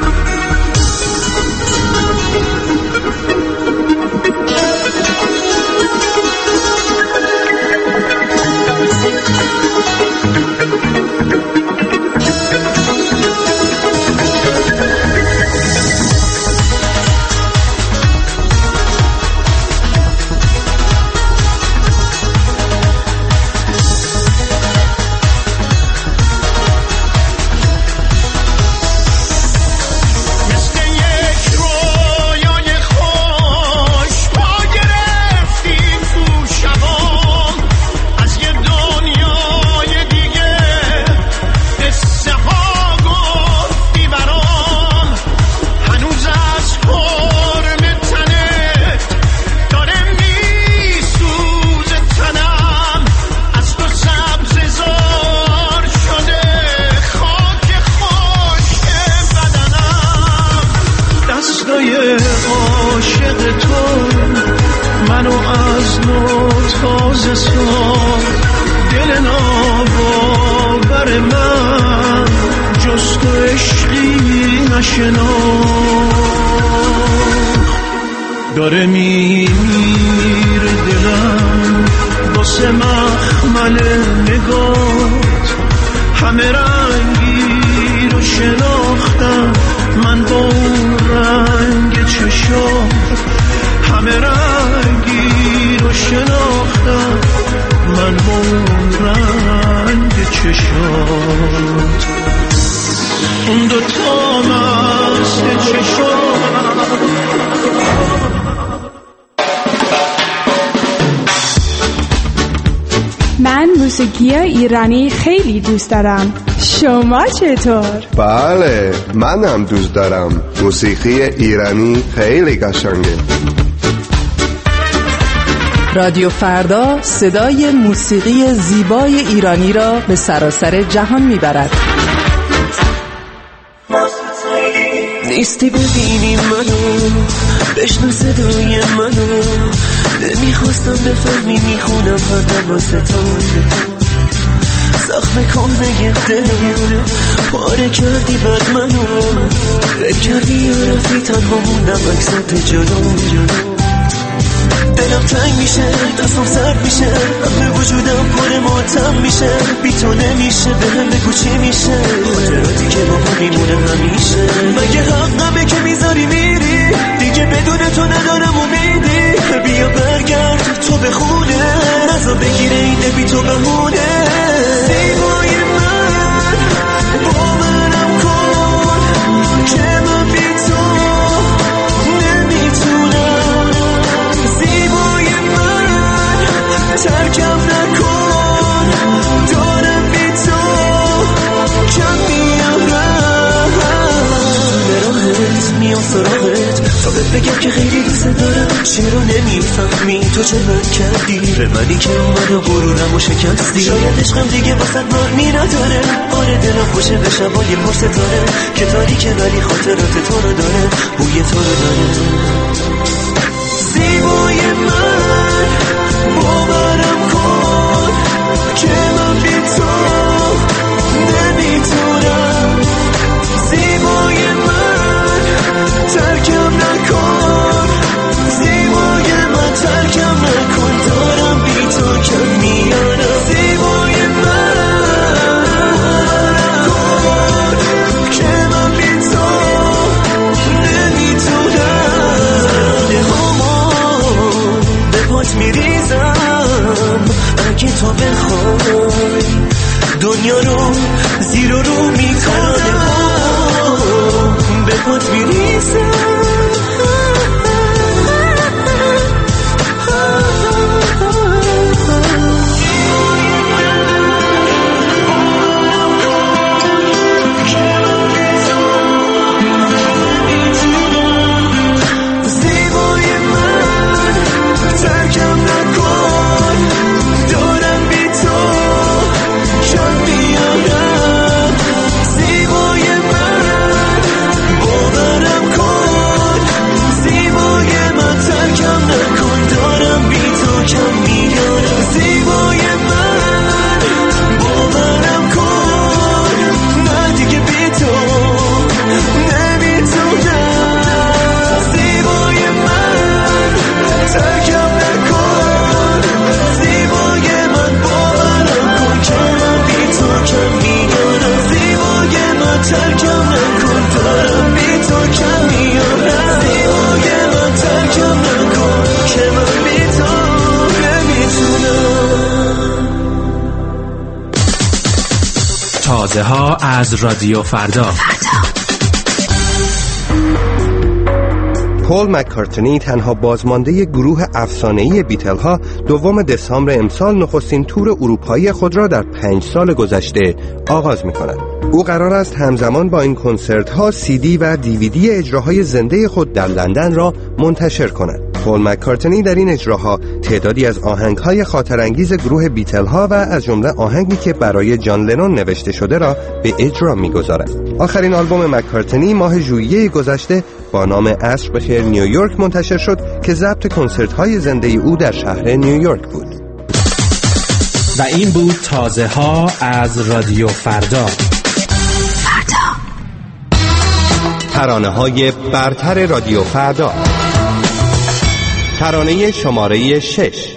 داره میره دلم واسه مخمل نگات، همه رنگی رو شناختم من با اون رنگ چشات، همه رنگی رو شناختم من با اون رنگ چشات. اون دو تا مست چشات موسیقی ایرانی خیلی دوست دارم. شما چطور؟ بله، منم دوست دارم. موسیقی ایرانی خیلی قشنگه. رادیو فردا صدای موسیقی زیبای ایرانی را به سراسر جهان میبرد. نیستی ببینی منو، بشنو صدای منو، نمیخواستم بفهمی میخونم فقط واسه تو. زخم کامه دلم پاره کردی بد منو، فکر کردی یا رفتی تنها موندم عکسات جلو. دلم تنگ میشه، دستم سرد میشه، همه وجودم پر ماتم میشه. بی تو نمیشه، به هم بگو چی میشه. خاطراتی که با هم میمونه همیشه. مگه حقمه که میذاری میری، دیگه بدون تو ندارم امیدی. بیا برگرد تو به خونه، نزا بگیره این بی تو بهونه. زیبای من باورم کن که من بی تو نمیتونم. زیبای من ترکم نکن، دارم بی تو کم میارم. براهت میام سراغت تا بهت بگم که خیلی دوست دارم. چرا نمیفهمی تو چه من کردی به منی که منو غرورم و شکستی. شاید عشقم دیگه واسه معنی نداره. آره دلم خوشه به شبای پر ستاره که تاریکه ولی خاطرات تو رو داره، بوی تو رو داره. زیبای من باورم کن که من بی تو نمیتونم. زیبای من ترکم نکن، زیبای من ترکم نکن، دارم بی تو کم میارم. زیبای من کن که من بی تو نمیتونم. همون به پات میریزم اگه تو بخوای، دنیا رو زیر و رو میکنم. به پات میریزم تازه ها از رادیو فردا. پول مک‌کارتنی تنها بازمانده گروه افسانه‌ای بیتل ها دوم دسامبر امسال نخستین تور اروپایی خود را در پنج سال گذشته آغاز می‌کند. او قرار است همزمان با این کنسرت ها سی دی و دیویدی اجراهای زنده خود در لندن را منتشر کند. پول مک‌کارتنی در این اجراها تعدادی از آهنگ‌های خاطرانگیز گروه بیتل ها و از جمله آهنگی که برای جان لنون نوشته شده را به اجرا می‌گذارد. آخرین آلبوم مک‌کارتنی ماه ژوئیه گذشته با نام عصر بخیر نیویورک منتشر شد که ضبط کنسرت‌های زنده او در شهر نیویورک بود. و این بود تازه ها از رادیو فردا. ترانه‌های برتر رادیو فردا. ترانه شماره شش.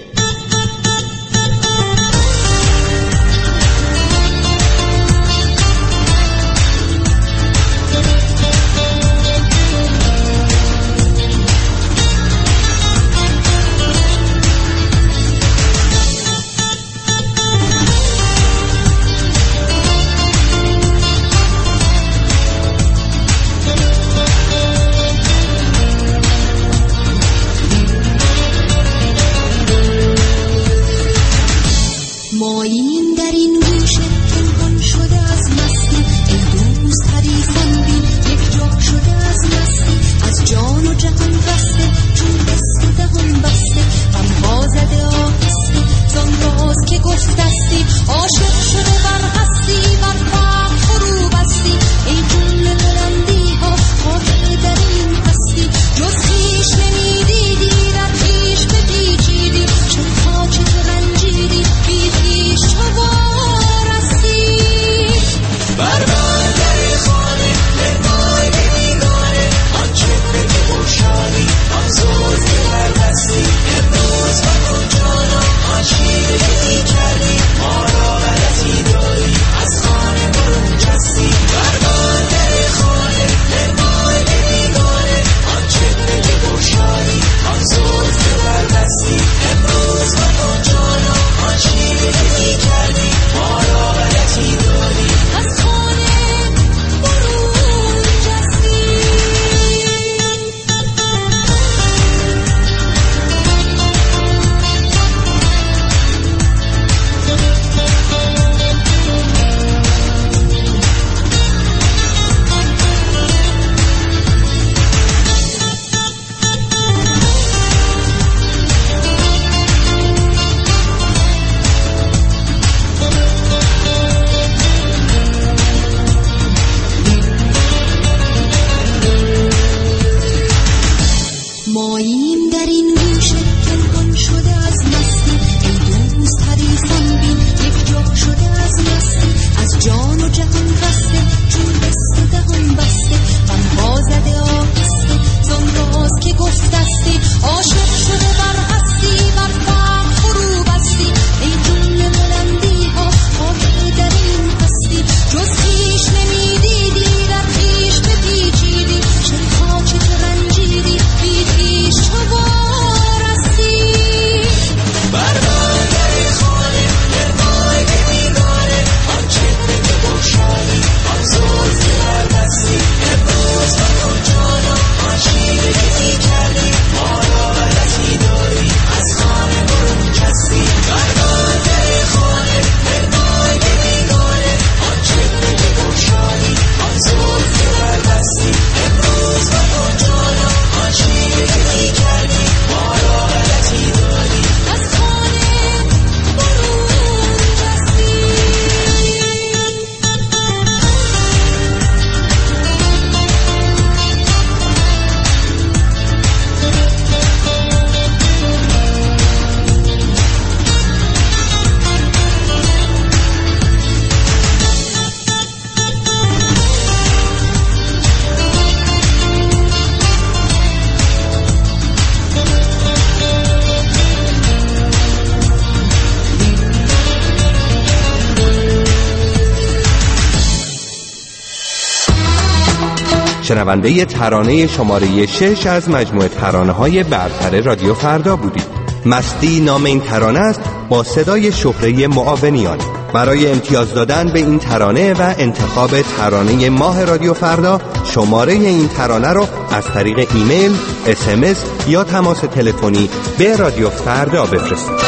شنونده ترانه شماره شش از مجموعه ترانه‌های برتر رادیو فردا بودید. مستی نام این ترانه است با صدای شهره معاونیان. برای امتیاز دادن به این ترانه و انتخاب ترانه ماه رادیو فردا شماره این ترانه رو از طریق ایمیل، اس ام اس یا تماس تلفنی به رادیو فردا بفرستید.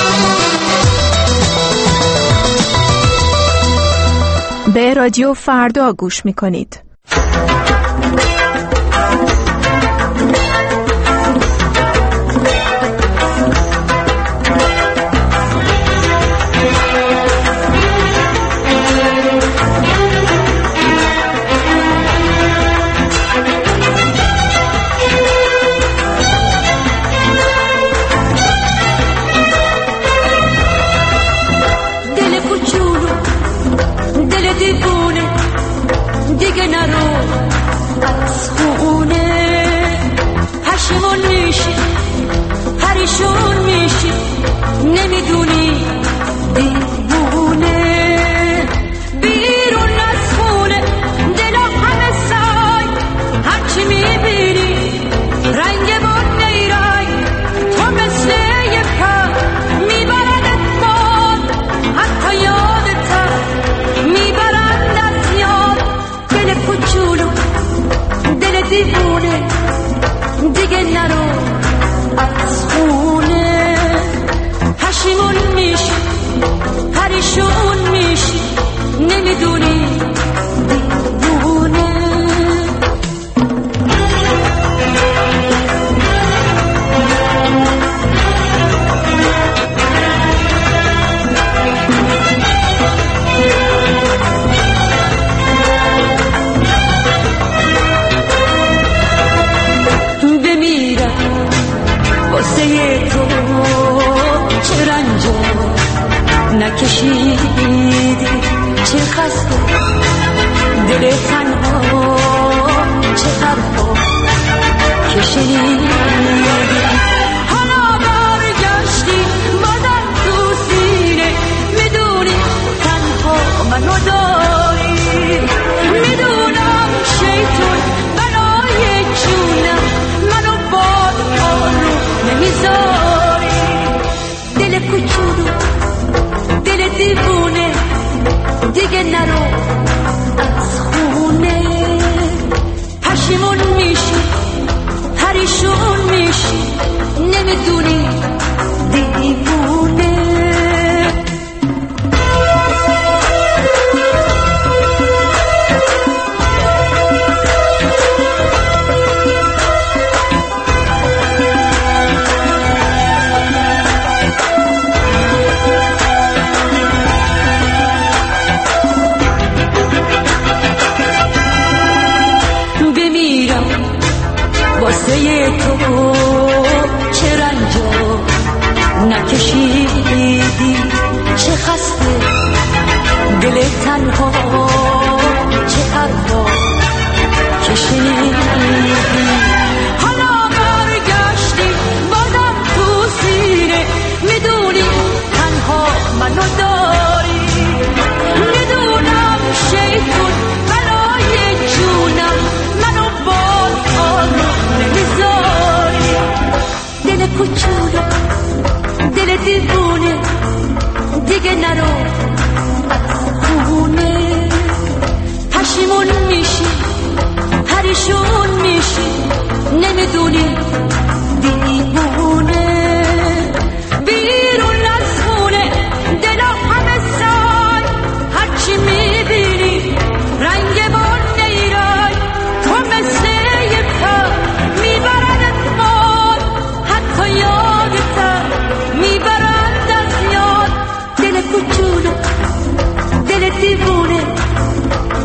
به رادیو فردا گوش می‌کنید.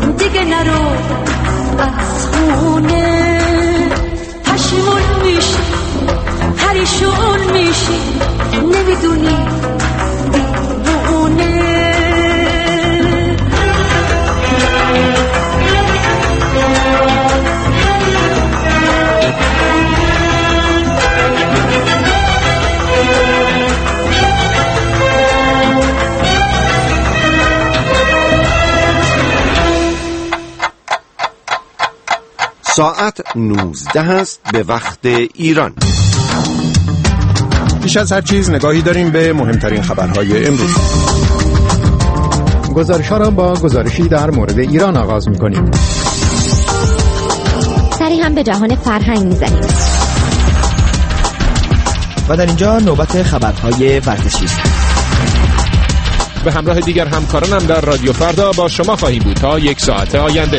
نرو از خونه پشیمون میشی ساعت نوزده است به وقت ایران. پیش از هر چیز نگاهی داریم به مهمترین خبرهای امروز. گزارش‌ها را با گزارشی در مورد ایران آغاز می‌کنیم. سری هم به جهان فرهنگ می‌زنیم. و در اینجا نوبت خبرهای ورزشی است. به همراه دیگر همکارانم در رادیو فردا با شما خواهیم بود تا یک ساعت آینده.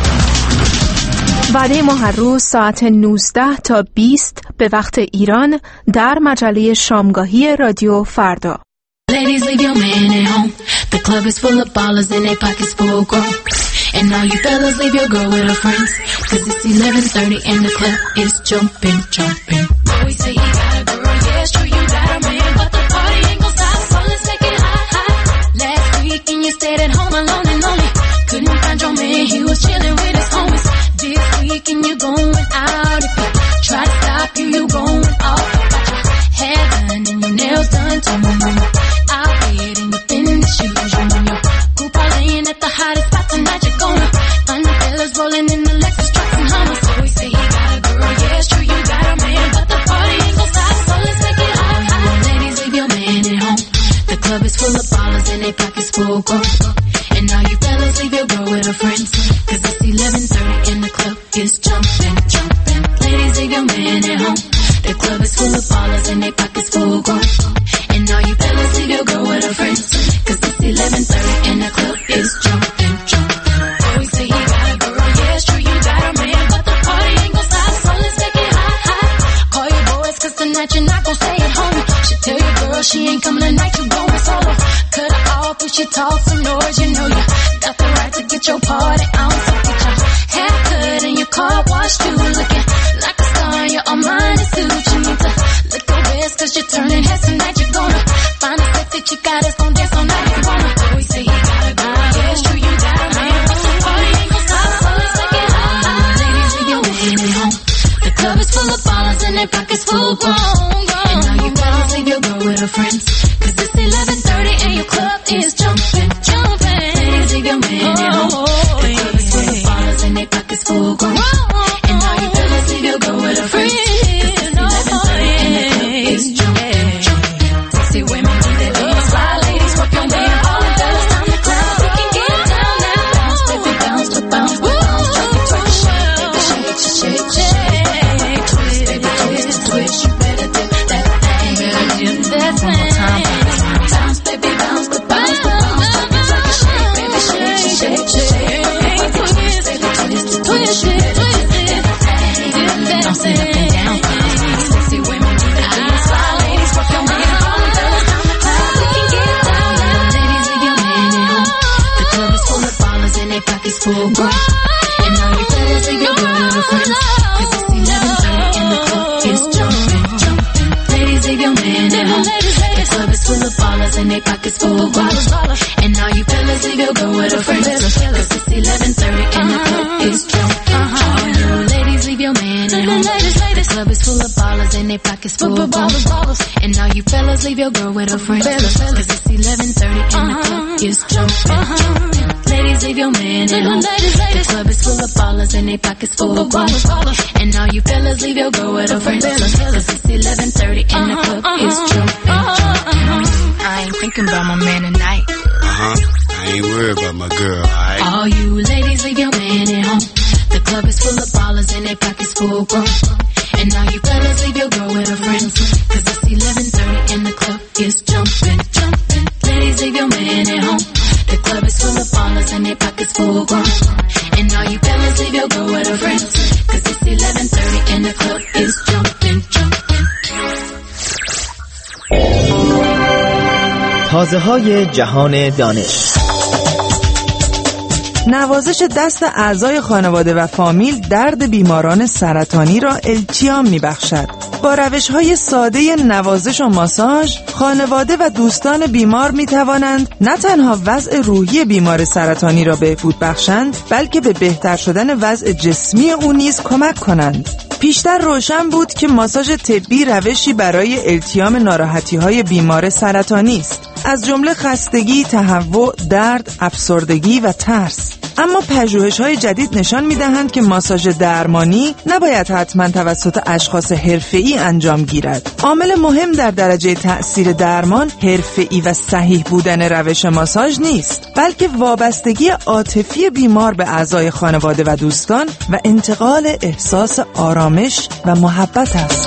وعده ما هر روز ساعت نوزده تا بیست به وقت ایران در مجله شامگاهی رادیو فردا. Ladies, leave your man at home. The club is full of ballers and their pockets full of grown. And all you fellas, leave your girl with her friends. Cause it's eleven thirty and the club is jumping, jumping. Always say you got a girl, yeah, it's true, you got a man. But the party ain't gon' stop, so let's take it high, high. Last week and you stayed at home alone and lonely. Couldn't find your man, he was chilling with his homies. This week and you going out. If you try to stop you, you going off. Got your hair done and your nails done, turn them on. Outfit and your thin shoes, you know your group all laying at the hottest spot tonight. You're gonna find the fellas rolling in the Lexus trucks and Hummers. So we say you got a girl, yeah, it's true, you got a man, but the party ain't gon' stop, so let's take it high, high. Ladies, leave your man at home. The club is full of ballers and their pockets full of gold. And now you fellas, leave your girl with her friends. Cause it's eleven thirty and the club is jumping, jumping. Ladies, leave your man at home. The club is full of ballers and their pockets full of gold. And now you fellas, leave your girl with her friends. Cause it's eleven thirty and the club is jumping, jumping. Always say you got a girl, yeah, it's true, you got a man. But the party ain't gon' stop, so let's take it high, high. Call your boys cause tonight you're not gon' stay at home. She tell your girl she ain't coming tonight, you going solo. Cut her off if she talk some noise, you know you got the right to get your party on. So get your haircut and your car washed too. Looking like a star in your Armani suit. You need to look your best cause you're turning heads tonight. You're gonna find a sexy chick out that's gon' dance all night if you wanna. Always say you got a girl, yeah, it's true, you got a man. But the party ain't gon' stop, so let's take it high. Ladies, leave your man at home. The club is full of ballers and their pockets full of grown. And now you fellas, leave your girl with her friends. Cause it's eleven thirty and your club is jumping, jumping. Ladies, leave your man at home. The club is full of ballers and their pockets full of grown. And now you fellas, leave your girl with her friends. Cause it's eleven thirty and the club is jumping, jumping. Sexy women do that dance, fly ladies work your man. All the fellas down the club, we can get down now. Bounce, baby, bounce, to bounce, to bounce, twerk it, twerk it, shake, baby, shake, shake, shake, twist, baby, twist, twist. You better dip that thing, better dip that thing. One more time, bounce, baby, bounce, to bounce, to bounce, twerk it, twerk it, shake, baby, shake, shake, shake, twist, baby, twist, twist, you better dip that thing. Bounce it up and down, sexy women do that dance, fly ladies work your man. All the fellas down the club, we can get down now. Ladies, leave your man at home. The club is full of ballers and their pockets full of gold. And now you fellas, leave your girl with her friends. Cause it's eleven thirty and the club is jumping, jumping. Ladies, leave your man at home. The club is full of ballers and their pockets full of gold. And now you fellas, leave your girl with her friends. Cause it's eleven thirty and the club is jumping, jumping. Ladies, leave your man at home. The club is full of ballers and their pockets full of gold. And now you fellas, leave your girl with her friends. Cause it's eleven thirty and the club is jumping, jumping. Ladies, leave your man at home. The club is full of ballers and their pockets full of gold. And now you fellas, leave your girl with her friends. Cause it's eleven thirty and the club is jumping, jumping. I ain't thinking about my man tonight. Uh-huh. I ain't worried about my girl, alright? All you ladies, leave your man at home. The club is full of ballers and their pockets full of gold. And now you fellas, leave your girl with her friends. Cause it's eleven thirty and the club is jumping, jumping. Ladies, leave your man at home. The club is full of ballers and their pockets full of gold. And now you fellas, leave your girl with her friends. Cause it's eleven thirty and the club is jumping, jumping. تازه های جهان دانش. نوازش دست اعضای خانواده و فامیل درد بیماران سرطانی را التیام می‌بخشد. با روش‌های ساده نوازش و ماساژ، خانواده و دوستان بیمار می‌توانند نه تنها وضع روحی بیمار سرطانی را بهبود بخشند، بلکه به بهتر شدن وضع جسمی او نیز کمک کنند. پیشتر روشن بود که ماساژ طبی روشی برای التیام ناراحتی‌های بیمار سرطانی است. از جمله خستگی، تهوع، درد، افسردگی و ترس. اما پژوهش‌های جدید نشان می‌دهند که ماساژ درمانی نباید حتما توسط اشخاص حرفه‌ای انجام گیرد. عامل مهم در درجه تأثیر درمان حرفه‌ای و صحیح بودن روش ماساژ نیست، بلکه وابستگی عاطفی بیمار به اعضای خانواده و دوستان و انتقال احساس آرامش و محبت است.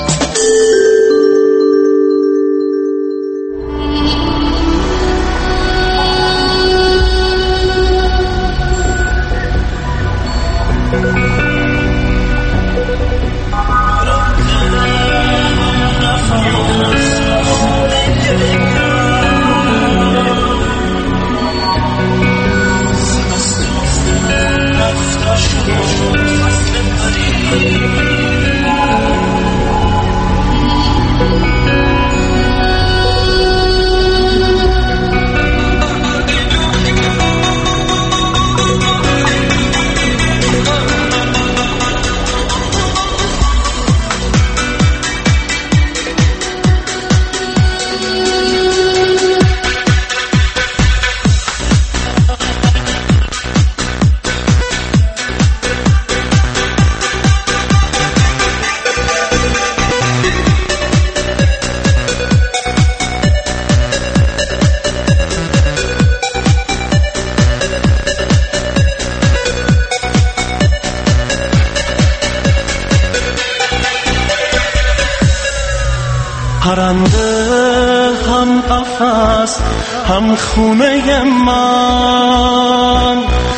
پرنده هم قفس هم خونه من،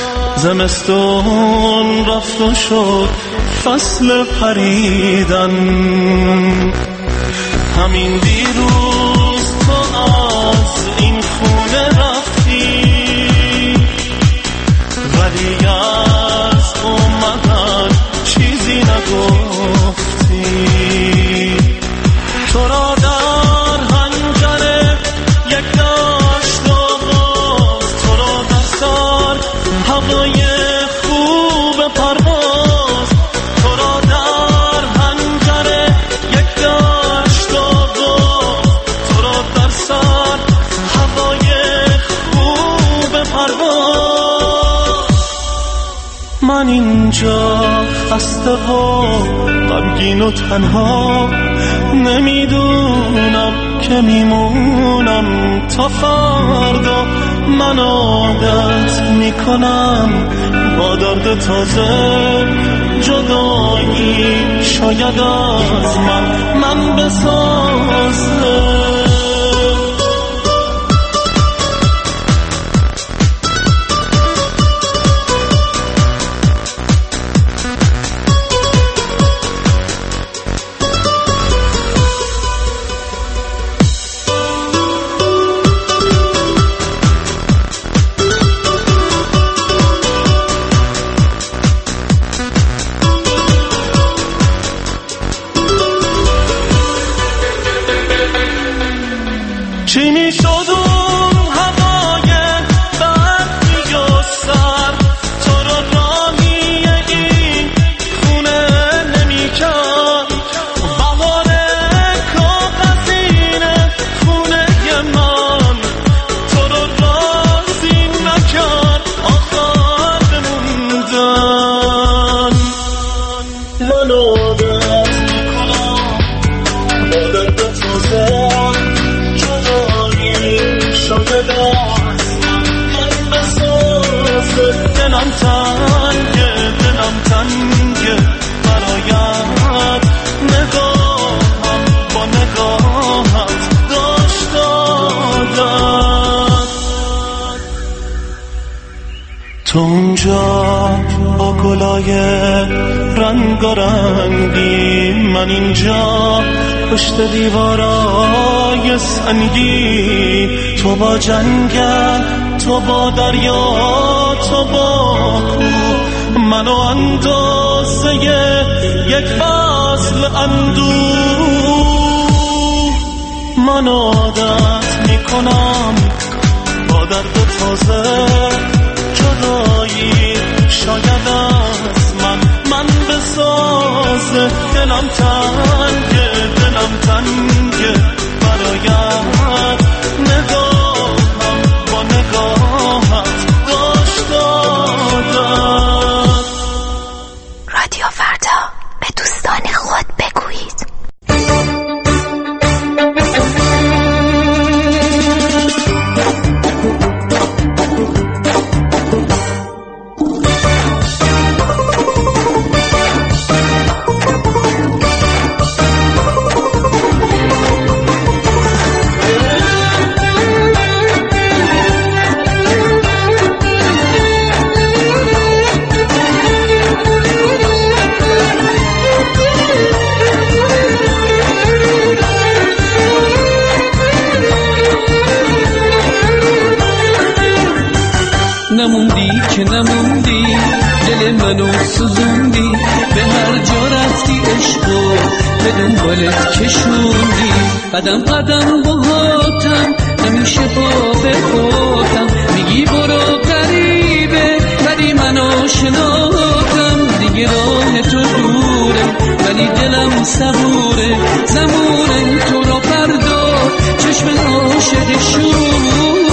زمستون رفت و شد فصل پریدن. همین دیروز تو از این خونه رفتی، ولی از اومدن چیزی نگفتی. تو را در حنجره یک داشت آغاز، تو را در سر هوای خوب پرواز. تو را در حنجره یک داشت آغاز، تو را در سر هوای خوب پرواز. من اینجا خسته و غمگین و تنها، نمیدونم که میمونم تا فردا. من عادت میکنم با درد تازه جدایی، شاید از من من بسازه. چی میشد اون هوای برفی و سر، تو را رامی این خونه نمیکرد. بهار کاغذین خونه من، تو را راضی نکرد آخر بموندن. من عادت میکنم با درد تازه شاید از من بسازه. دلم تنگه دلم تنگه برایت، نگاهم با نگاهت داشت دادن. تو اونجا با گلای رنگارنگی، من اینجا پشت دیوارای سنگی. تو با جنگل، تو با دریا، تو با کوه، منو اندازه یک فصل اندوه. من عادت میکنم با درد تازه جدایی، شاید از من من بسازه. دلم تنگه دلم تنگه برایت، نگاه دنبالت کشوندی، قدم قدم باهاتم همیشه با به خودم، میگی برو غریبه ولی من آشناتم، دیگه راه تو دوره ولی دلم صبوره، زمونه تو را فردا چشم عاشق شوره.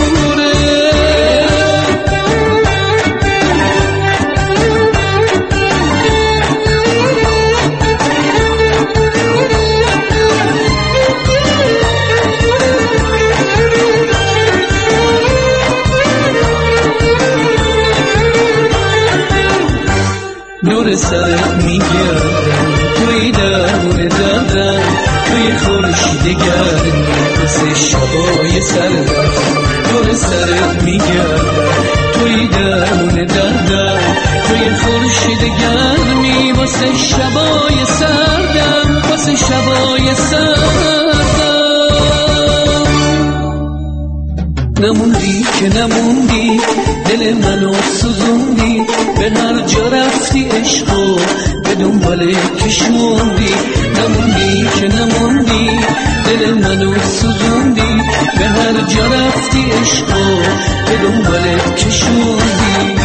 دور سرت میگردم توی درمون دردم، توی خورشید گرم واسه شبای سردم، دور سرت میگردم توی درمون دردم، توی خورشید گرمی واسه شبای سردم، واسه شبای سردم. نموندی که نموندی دل منو سوزوندی، به هر جا رفتی عشقو به دنبال کشوندی، نموندی که نموندی دل منو سوزوندی، به هر جا رفتی عشقو به دنبال کشوندی.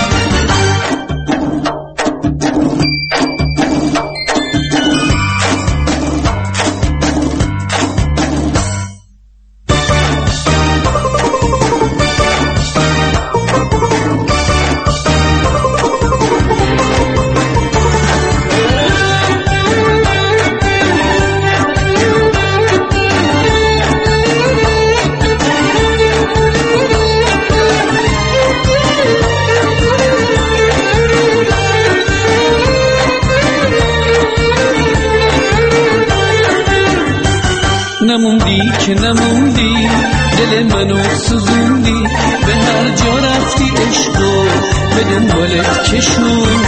نموندی که نموندی دل منو سوزوندی، به هر جا رفتی عشقو به دنبالت کشوندی.